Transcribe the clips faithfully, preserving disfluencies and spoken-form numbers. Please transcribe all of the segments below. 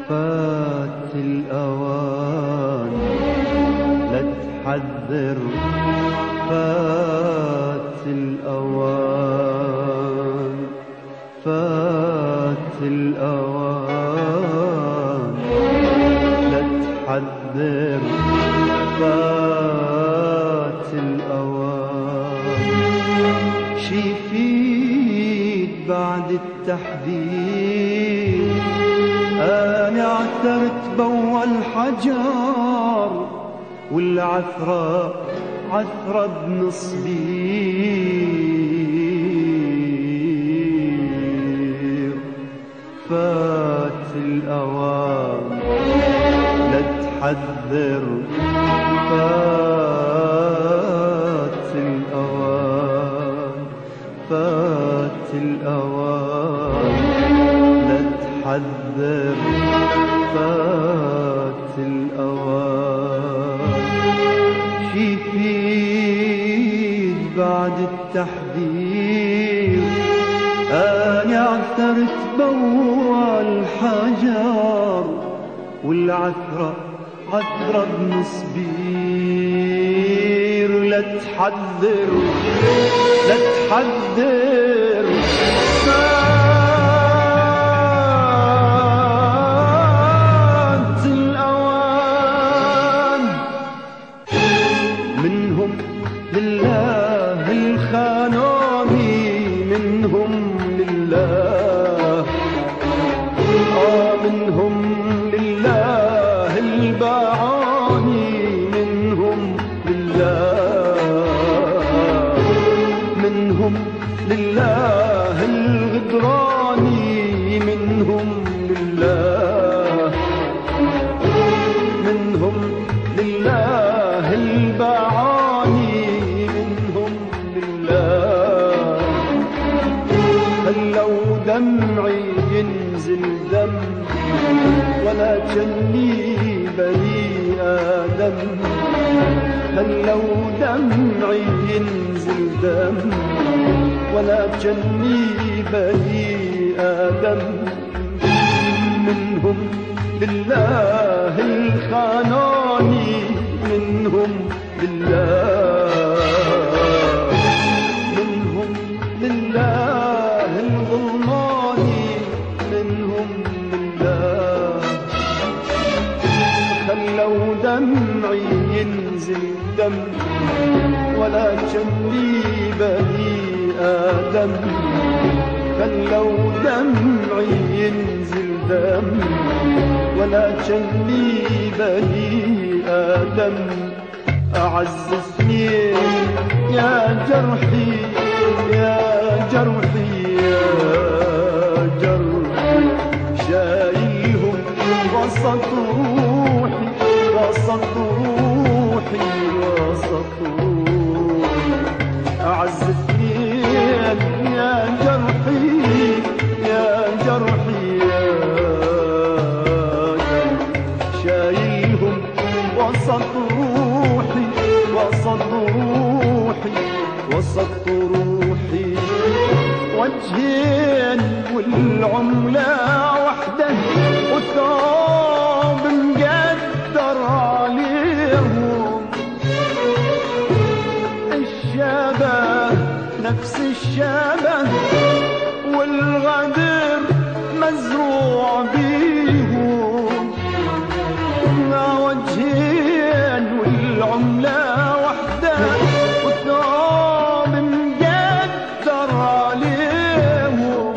فات الأوان لا تحذر، فات الأوان، فات الأوان لا تحذر، فات الأوان. شي يفيد بعد التحذير؟ أنا عثرت بأول حجر والعثرة عثرة بنصبير. فات الأوان لا تحذر، فات الأوان، فات الأوان لا تحذر، فات الأوان. شي يفيد بعد التحذير؟ أنا عثرت بأول حجر والعثرة عثرة بنصبير. لا تحذر، لا تحذر، فات الأوان. منهم لله الخانوني، منهم لله، آه منهم لله الباعوني، منهم لله، منهم لله الغدراني، منهم لله، منهم لله الباعوني، منهم لله. خلوا دمعي ينزل دم ولا جني بني آدم، خلوا دمعي ينزل دم ولا جني بني آدم. منهم لله الخانوني، منهم لله، منهم لله الظلماني، منهم لله. خلوا دمعي ينزل دم ولا جني بني آدم، خلوا دمعي ينزل دم ولا جني بني آدم. أعز اثنين يا جرحي، يا جرحي، يا جرحي، شايلهم وسط روحي، وسط روحي، وسط روحي. أعز اثنين يا جرحي، يا جرحي، يا جرحي، شايلهم وسط روحي، وسط روحي، وسط روحي. وجهين والعملة وحدة وثوب مقدر عليهم، الشبه نفس الشبه والغدر مزروع بيهم. وجهين والعملة وحدة والثوب مقدر عليهم،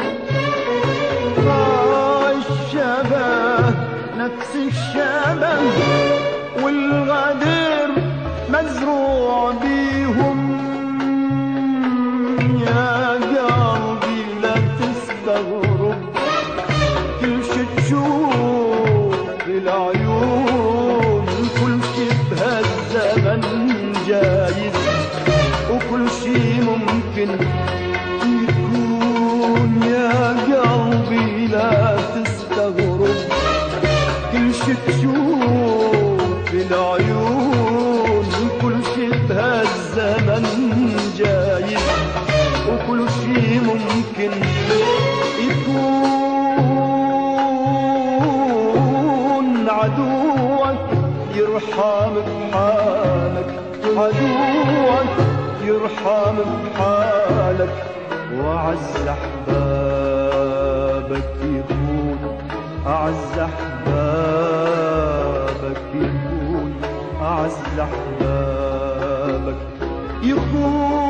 الشبه نفس الشبه والغدر مزروع بيهم. يا قلبي لا تستغرب، كل شي تشوف بالعيون، كل شي بهالزمن جايز، وكل شي ممكن يكون. يا قلبي لا تستغرب، كل شي تشوف بالعيون، كل شي بهالزمن جايز، وكل شي ممكن يكون. يرحم بحالك، عدوك يرحم بحالك، وأعز أحبابك يكون، أعز أحبابك يكون، أعز أحبابك يكون.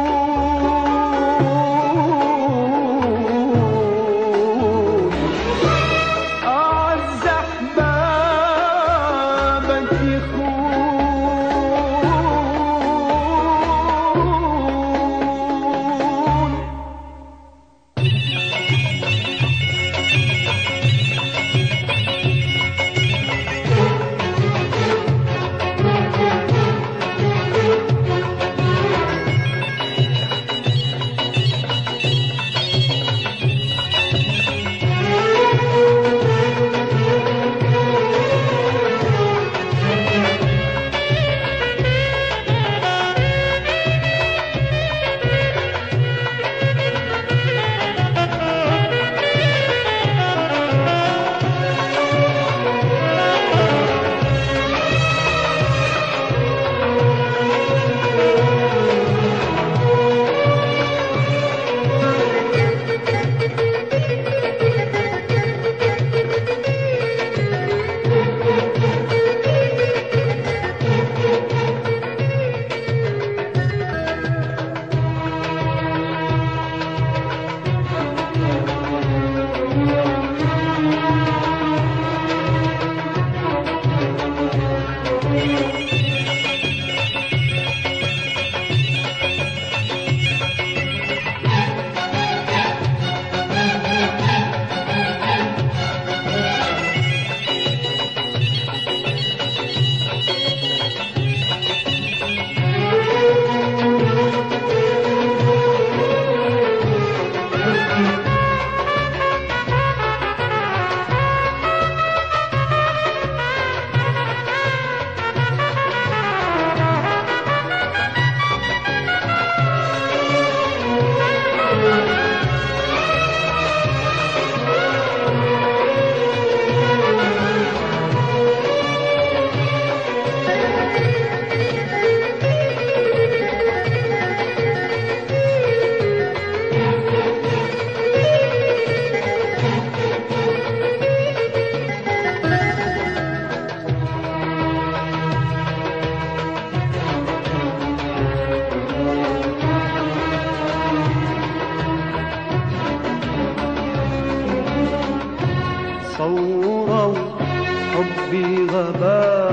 حبي غباء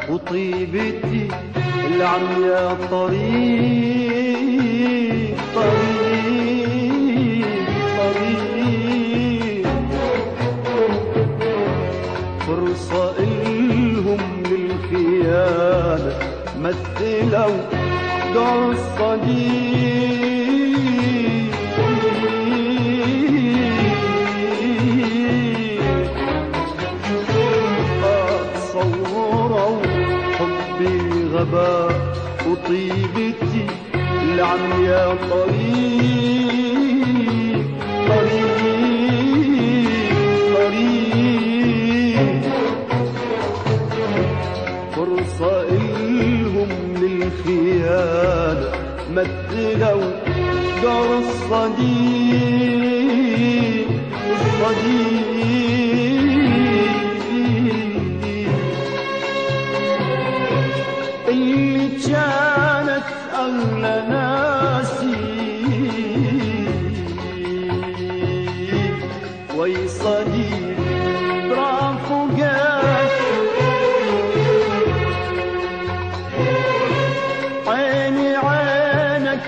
وطيبتي العمياء طريق طريق طريق فرصة إلهم للخيانة مثلوا دور الصديق غباء وطيبتي العمياء طريق طريق طريق فرصة إلهم للخيانة مثلوا دور الصديق الصديق اللي كانت أغلى ناسي وي صديق رافقك عيني عينك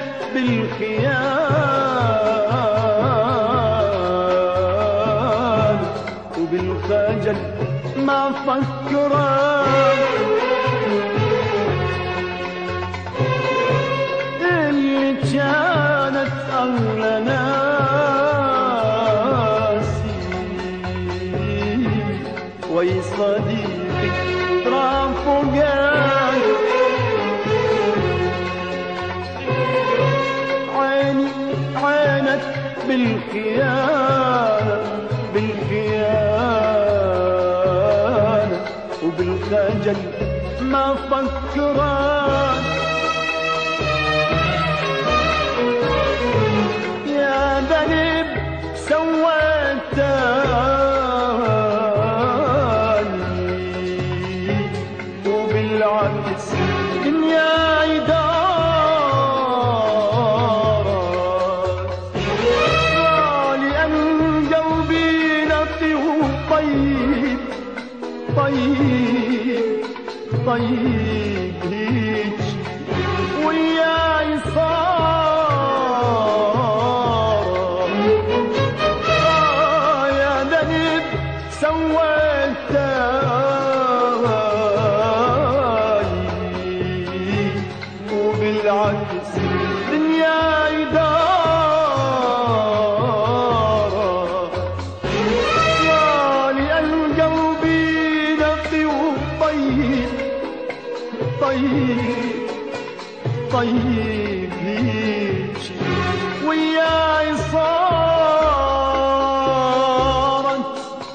بالخيال وبالخجل ما فكرك كانت أغلى ناسي وي صديقي رافقك عيني عينك بالخيانة بالخيانة وبالخجل ما فكران. يا ذنب سويتني وبالعكس دنيا يدارك، لأن قلبي نقي وطيب طيب طيب هيج وياي صار. آه يا ذنب سويتني وبالعكس دنيا يدارك، لأن قلبي نقي وطيب طيب طيب هيج وياي صارت.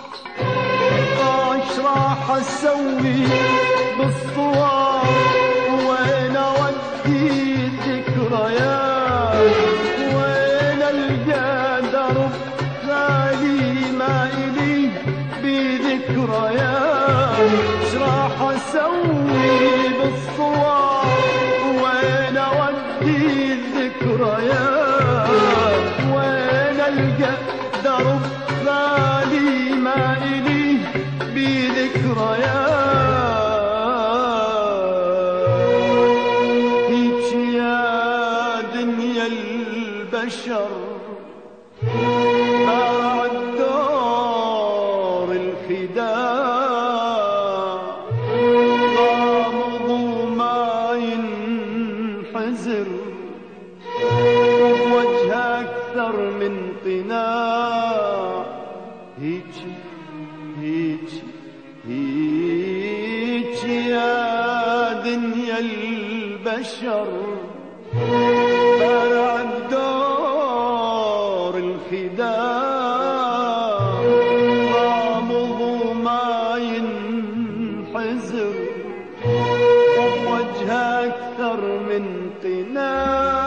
ايش راح اسوي بالصور وين اودي الذكريات، وين القى درب خالي ما الي بذكريات. ايش راح اسوي بالصور وين اودي الذكريات، وين القى درب خالي ما الي بذكريات. هيك يا دنيا البشر بعد دور الخداع، غامض وما ينحزر وجه أكثر من قناع. هيك هيك هيك يا دنيا البشر بعد دور الخداع، غامض وما ينحزر وبوجه أكثر من قناع.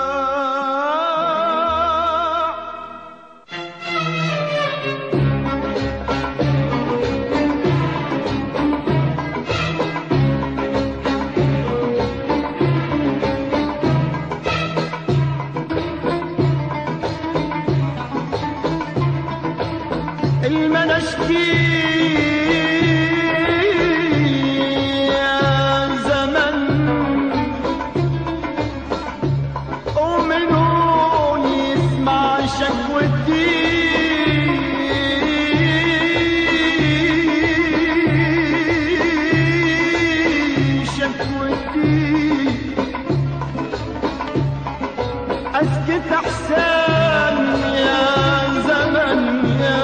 المنشكي يا زمن ومنو يسمع شكوتي، شكوتي اسكت احسن يا زمن يا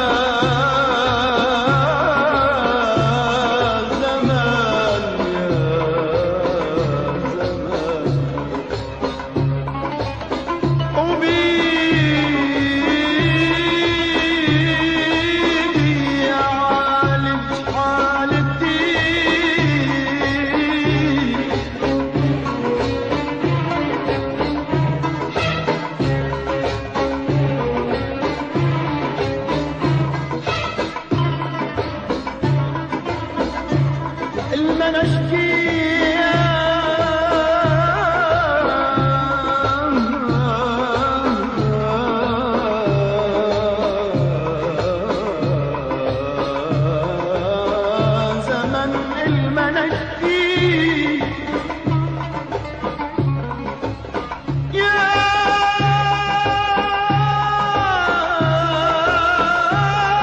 المنشكي زمن المنشكي يا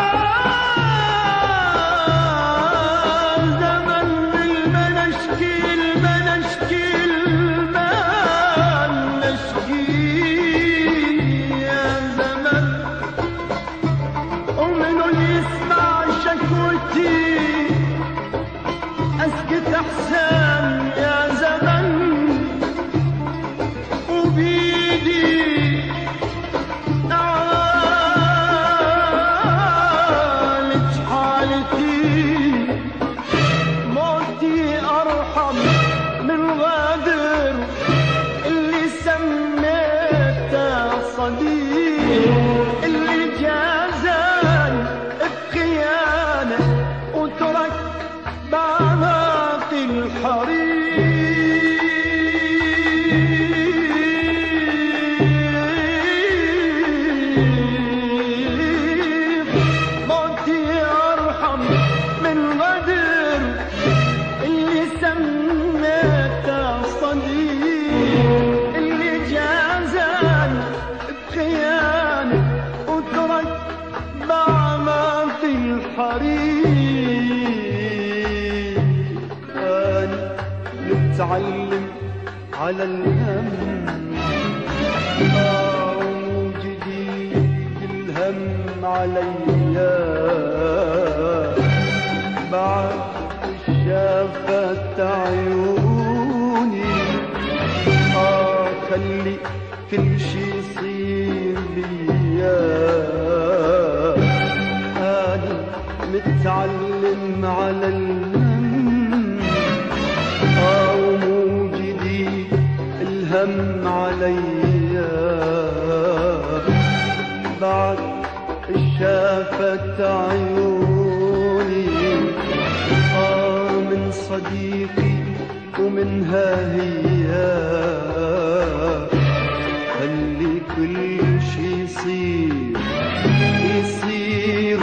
زمن المنشكي الحريق موتي أرحم من غدر اللي سميته صديق، اللي جازان بخيانة وترك بعمق الحريق. أنا متعلم على الهم وجديد الهم عليا بعد شافت عيوني. آه خلي كل شي يصير ليا، أنا متعلم على الهم آه وموجدي الهم عليا بعد شافت عيوني. آه من صديقي ومنها هي خلي كل شي يصير يصير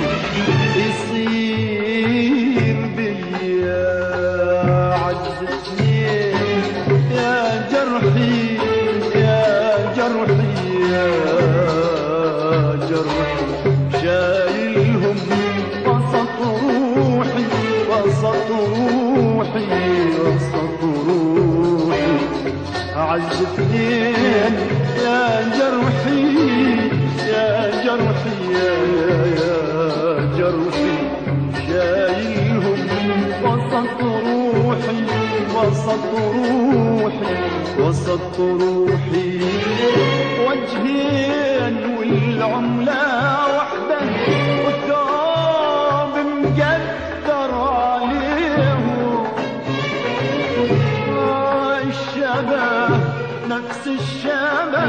يصير بيا. عجزتني يا جرحي يا جرحي يا جرحي شايلهم وسط روحي وسط روحي وسط روحي. عزتنين يا جرحي يا جرحي يا يا جرحي شايلهم وسط روحي وسط روحي وسط روحي. وجهين والعملة وحدة والثوب مقدر عليهم. الشبه نفس الشبه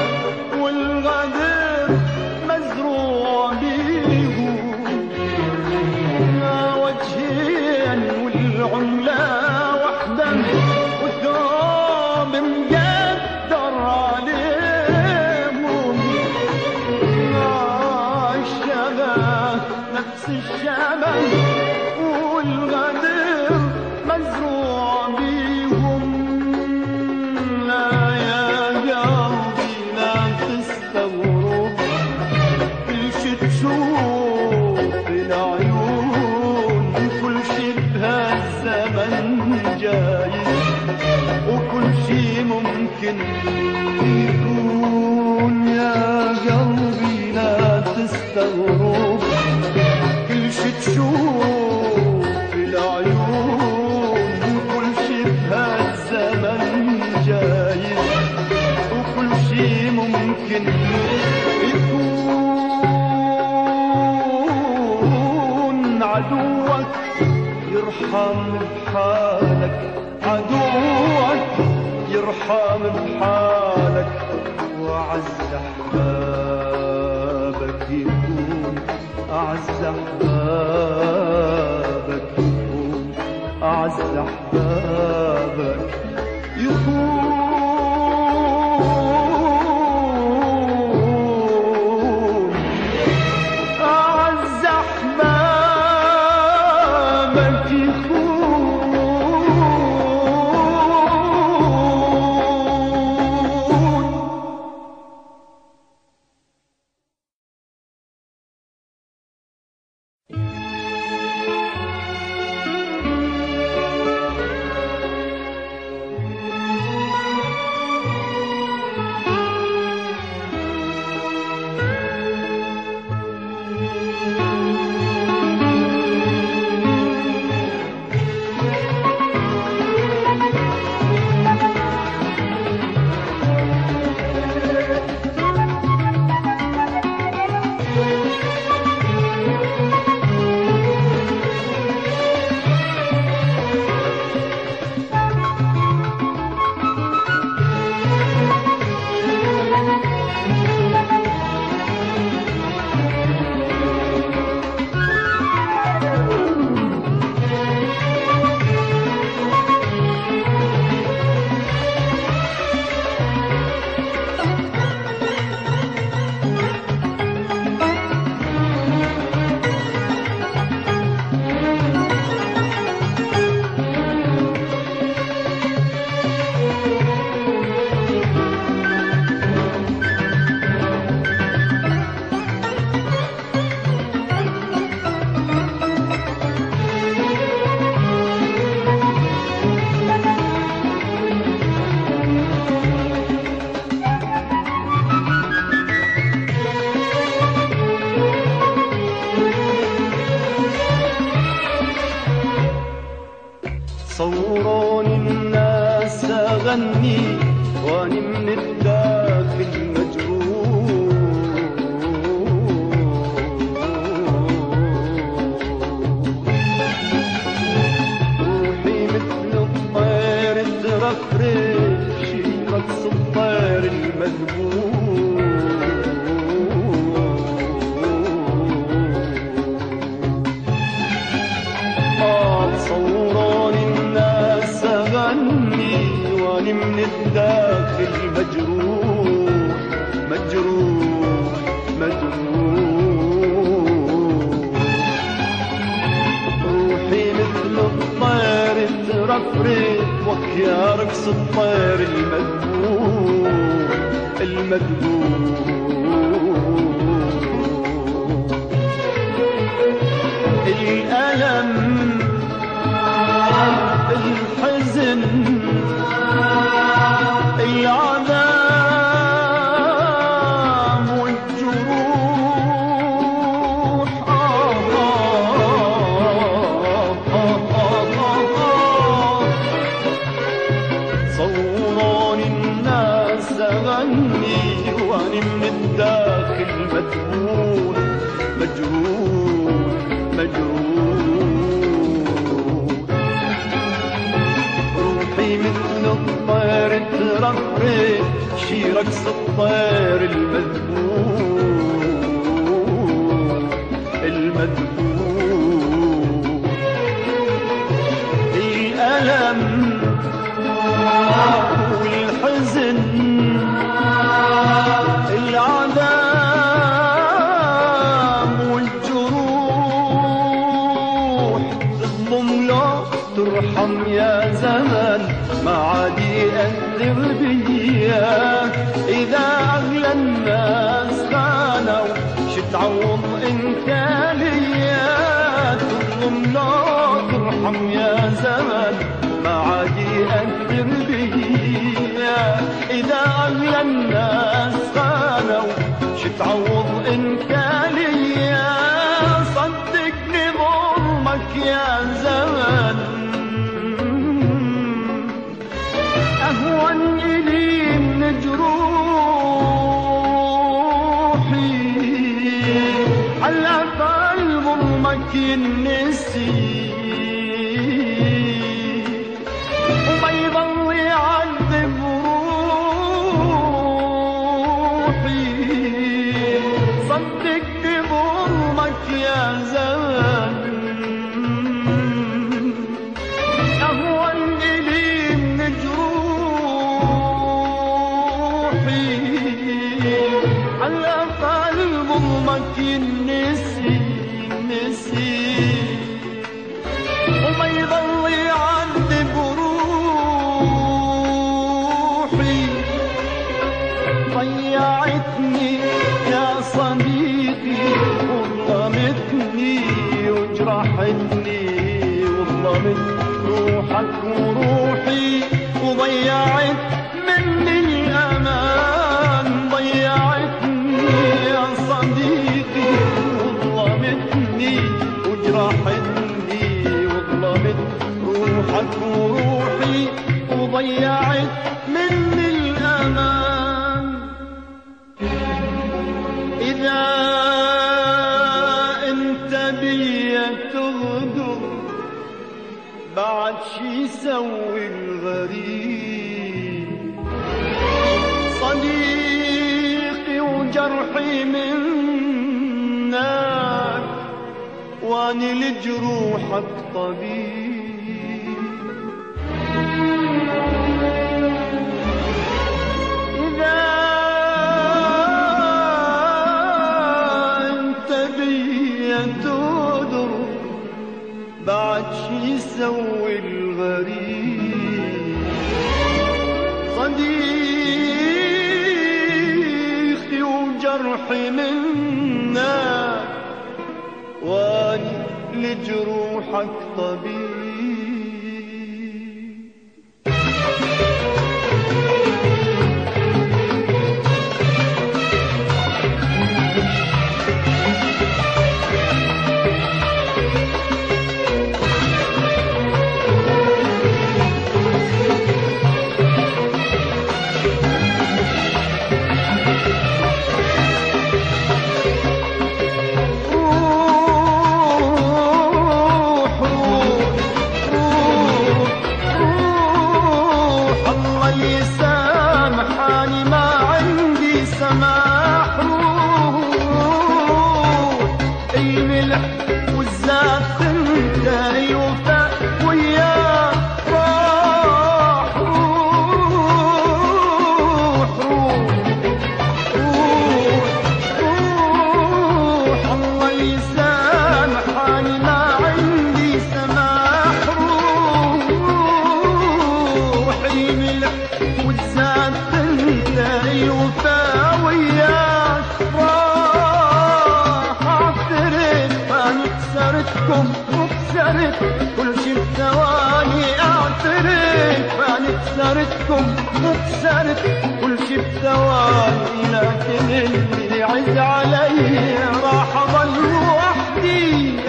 والغدر مزروع بيهم. وجهين والعملة وحدة والثوب مقدر عليهم. الشبه نفس الشبه والغدر مزروع بيهم. لا يا قلبي لا تستغرب كل شي تشوف العيون، كل شي بهالزمن جايز وكل شي ممكن يكون. يا قلبي لا تستغرب كل شي تشوف العيون، كل شي بهالزمن جايز وكل شي ممكن يكون. عدوك يرحم بحالك، عدوك يرحم بحالك، وأعز أحبابك يكون أعز أحبابك يكون أعز أحبابك يكون. أعز أحبابك يكون. صوروني الناس أغني وأني من الداخل مجروح. روحي مثل الطير ترفرش رقص الطير المذبوح. من الداخل مجروح مجروح مجروح. روحي مثل الطير ترفرف وكيا رقص الطير المذبوح المذبوح. الألم الحزن العذاب والجروح. آه آه آه آه. صوروني الناس أغني وأني من الداخل مذبوح مجروح مجروح. روحي مثل الطير ترفرف شي رقص الطير المذبوح المذبوح. الألم والحزن العذاب والجروح. تظلم لو ترحم يا زمن ما عاد يأثر بيا. إذا أغلى الناس خانوا شتعوض انت ليا. تظلم لا ترحم يا زمن ما عاد يأثر بيا. إذا أغلى الناس خانوا شتعوض انت ليا. صدقني ظلمك يا زمن أهون إلي من جروحي. على قلب ظلمك ينسي وما يضل يعذب روحي. صدقني ظلمك يا زمن أهون إلي من جروحي. على قلب ظلمك ينسي نسي وما يضل يعذب روحي. ضيعتني يا صديقي وظلمتني وجرحتني وظلمت روحك وروحي. وضيعت مني الأمان ضيعتني يا صديقي وظلمتني وجرحتني وظلمت روحك وروحي. وضيعت مني الأمان. إذا أنت بي تغدر بعد شي يسوي الغريب. صديقي وجرحي منك واني لجروحك طبيب. إذا أنت بي تغدر بعد شي يسوي الغريب. صديقي وجرحي منك واني لجروحك طبيب. أنا كسرتكم وكسرت كل شي بثواني، لكن اللي يعز علي راح أضل وحدي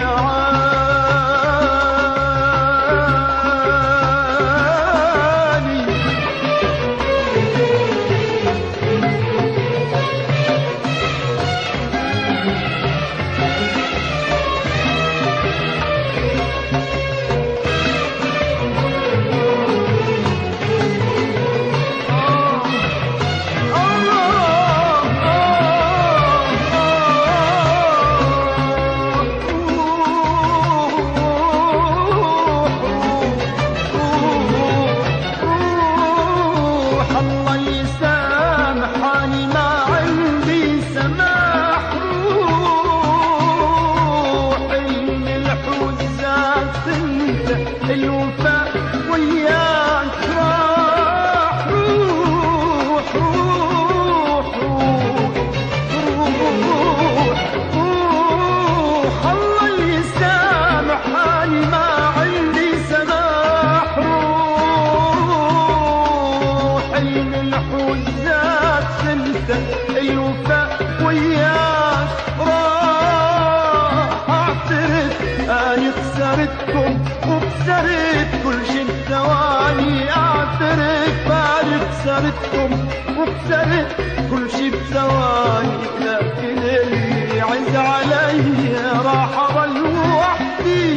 الوفاء وياك راح اعترف اني خسرتكم وخسرت كل شي بثواني، اعترف اني خسرتكم وخسرت كل شي بثواني، لكن اللي يعز علي راح اضل وحدي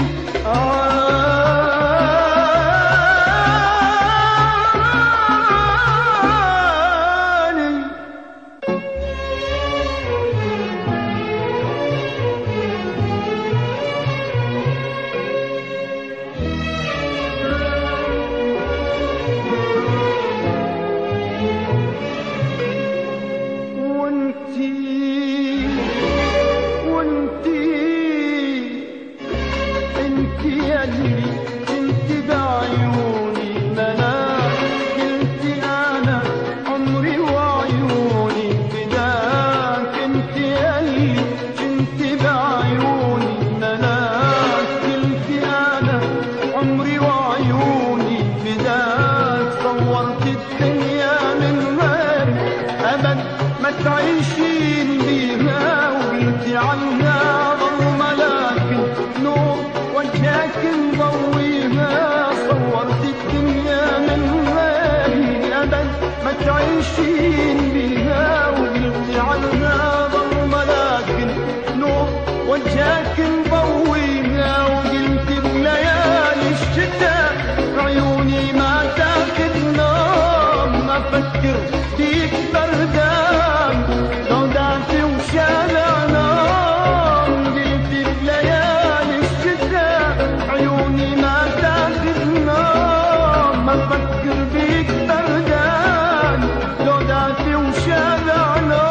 تعيشين بيها وبنتي عنها ظلمة، لكن نور وجهك مضويها، صورت الدنيا من غيري أبد ما تعيشين بيها وبنتي عنها ظلمة، لكن نور وجهك مضويها، وقلت بليالي الشتاء عيوني ما تاخذ نوم، أفكر فيك بردان سوداتي وشارع نوم، قلت بليالي الشتاء عيوني ما تاخذ نوم، أفكر بيك بردان سوداتي وشارع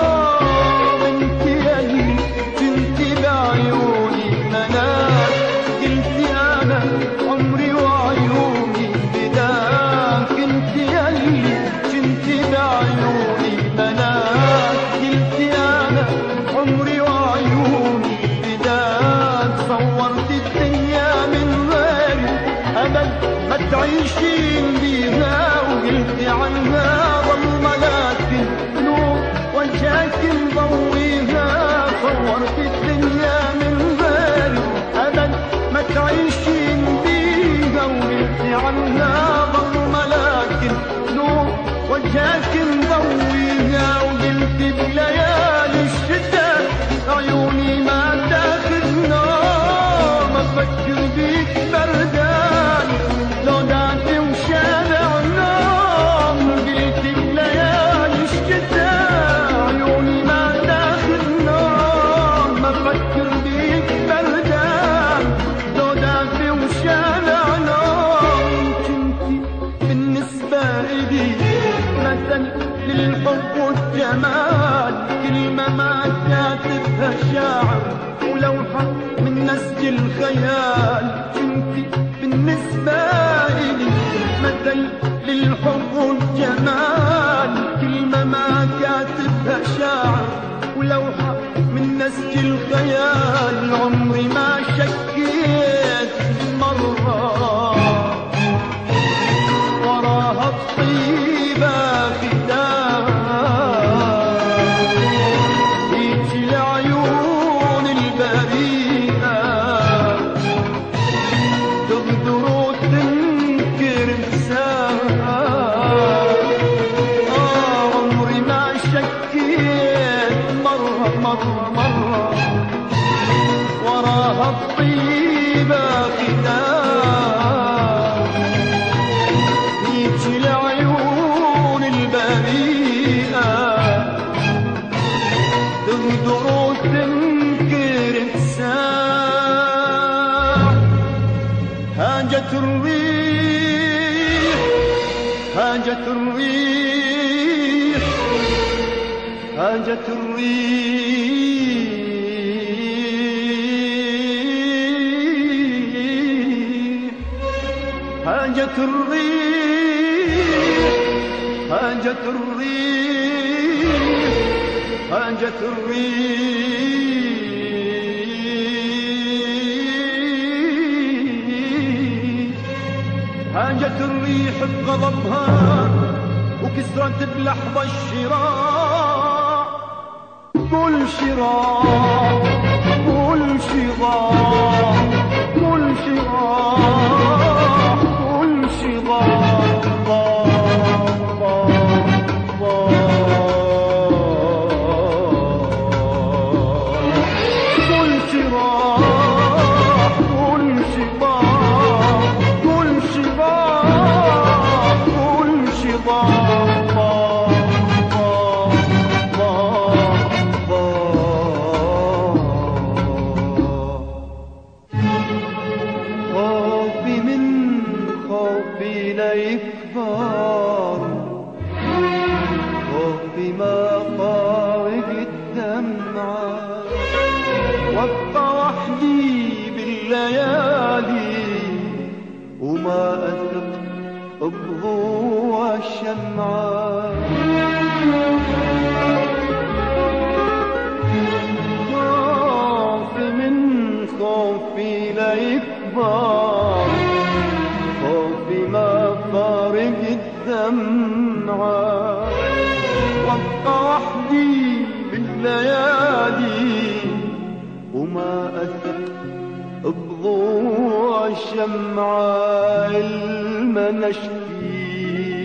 نوم، انت يلي كنتي بعيوني مناك، قلتي انا عمري وعيوني فداك، انت يلي كنتي بعيوني مناك، قلتي انا عمري وعيوني فداك، صورت الدنيا من غيري ابد ما تعيشين بيها، وقلتي عنها ظلمة لكن نور وجهك مضويها، صورت الدنيا من غيري ابد ما تعيشين بيها، وقلتي عنها ظلمة لكن نور وجهك مضويها، وقلت بليالي الشتاء عيوني ما تاخذ نوم، افكر بيك بردان لوناتي وشارع نوم، قلت بليالي الشتاء عيوني ما تاخذ نوم، افكر بيك بردان لوناتي وشارع نوم، كنتي بالنسبة إلي مثل للحب والجمال، كلمة ما كاتبها شاعر ولوحة من نسج الخيال، كنتي بالنسبة إلي مثل للحب والجمال، كلمة ما كاتبها شاعر ولوحة من نسج الخيال، عمري ما شكيت مرة وراها هاجت الريح هاجت الريح هاجت الريح هاجت الريح هاجت الريح هاجت الريح هاجت الريح بغضبها وكسرت بلحظة الشراع كل شراع كل شراع كل شراع كل شراع وابقى وحدي بالليالي وما أثق بضوء الشمعة خوفي من خوفي لا يكبر خوفي ما فارق الدمعة وابقى وحدي بالليالي وما أثق بضوء الشمعة الما نشكي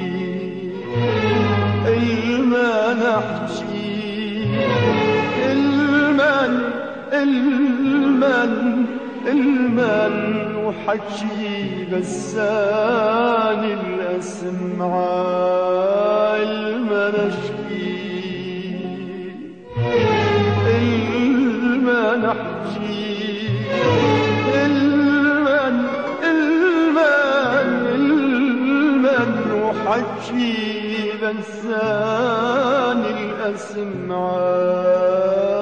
الما نحكي المن المن المن وحكي غسان الأسمعة الما نشكي الما نحكي المن المن المن وحكي بنسان الأسمعة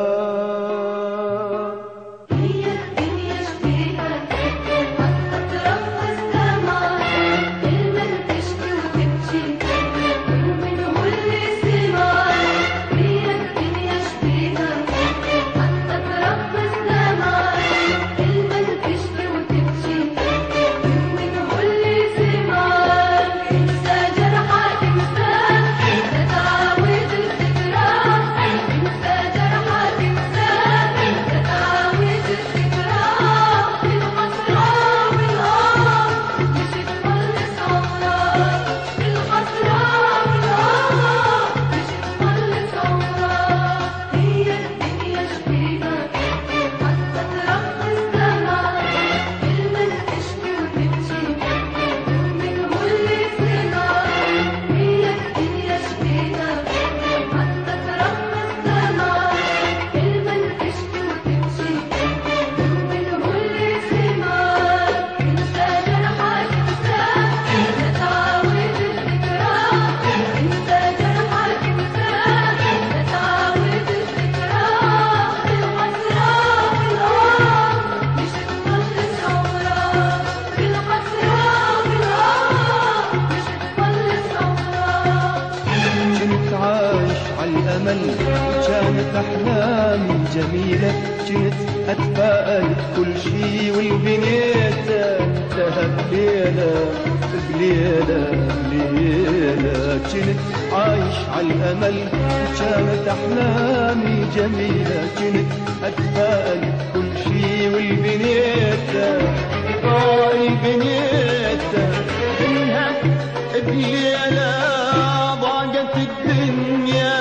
كانت أحلامي جميلة كنت أتفائل بكل شي والبنيتة لها بليلة بليلة بليلة كنت عايش على الأمل كانت أحلامي جميلة كنت أتفائل بكل شي والبنيتة آه البنيتة إنها بليلة ضاقت الدنيا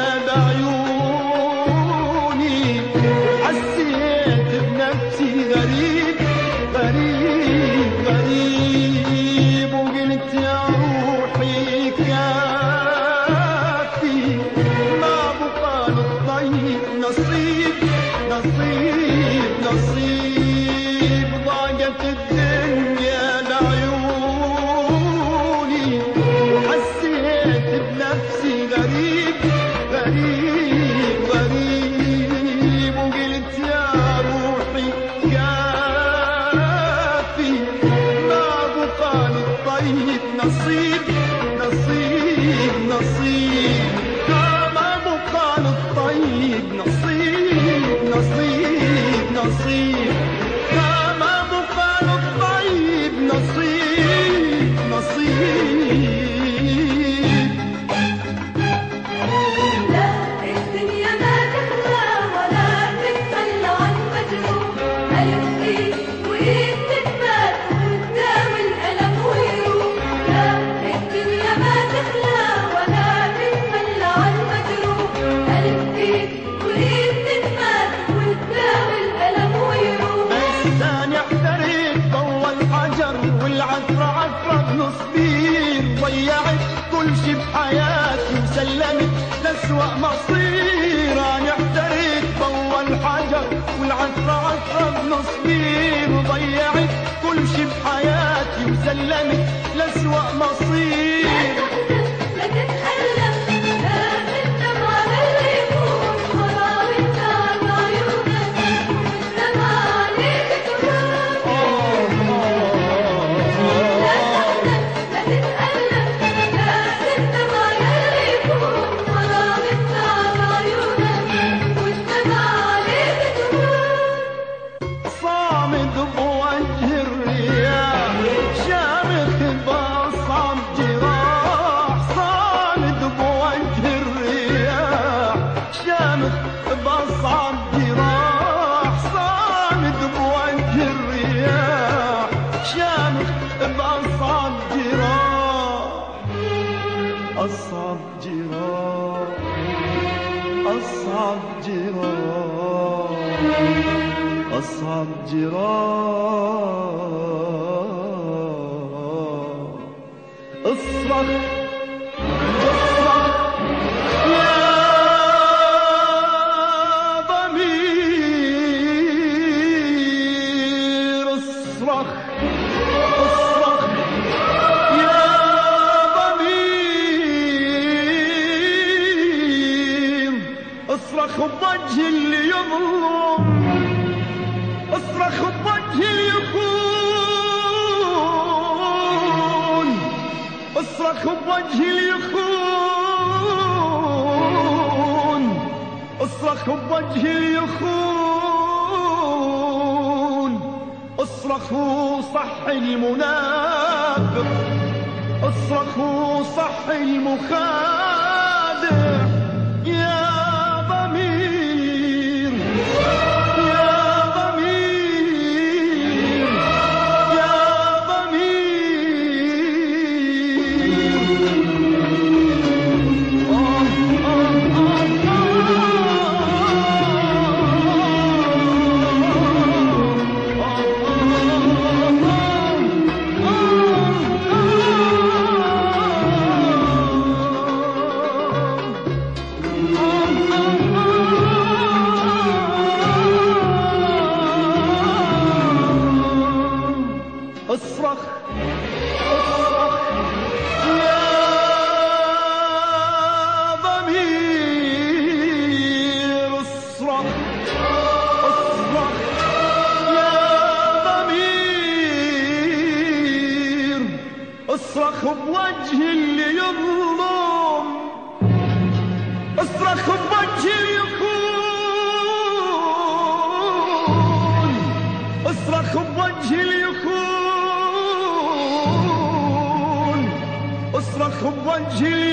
بعيوني حسيت بنفسي غريب غريب غريب وقلت يا روحي كافي ما بقى للطيب نصيب نصيب نصيب ضاقت الدنيا بعيوني الطيب نصيب نصيب نصيب كما بقى للطيب نصيب نصيب نصيب كما بقى للطيب نصيب نصيب ضيعت كل شي بحياتي وسلمت لأسوأ مصير. أنا احتريت ضوى الحجر والعفرة عفرة بنصبير ضيعت كل شي بحياتي وسلمت لأسوأ مصير. لا تتألم لا تندم على اللي يكون حرام النار عيونك والدمع عليك تراب. لا تحزن لا تتألم لا تندم على اللي يكون حرام النار عيونك والدمع عليك تراب. صامد بوجه الرياح شامخ بأصعب جراح. صامد بوجه الرياح شامخ بأصعب جراح. صامد بوجه الرياح شامخ بأصعب جراح. أصعب جراح أصعب جراح أصعب جراح. اصرخ اصرخ يا ضمير. اصرخ اصرخ يا ضمير. اصرخ بوجه اللي يظلم. اصرخ بوجه اللي يخون. اصرخ بوجه اللي يخون. اصرخ بوجه اللي يخون. اصرخ صح المنافق. اصرخ صح المخادع يا ضمير يا ضمير يا ضمير. آه آه آه اصرخ اصرخ يا ضمير. اصرخ اصرخ يا ضمير. اصرخ بوجه اللي يظلم. اصرخ بوجه اللي يخون. اصرخ بوجه اللي يخون. اصرخ بوجه اللي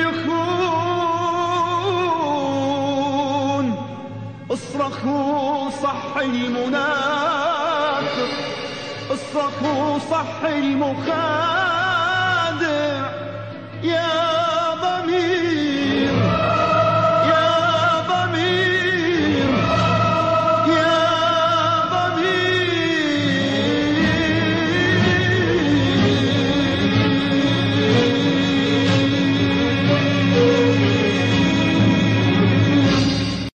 يخون. اصرخوا صح المنافق. اصرخوا صح المخالف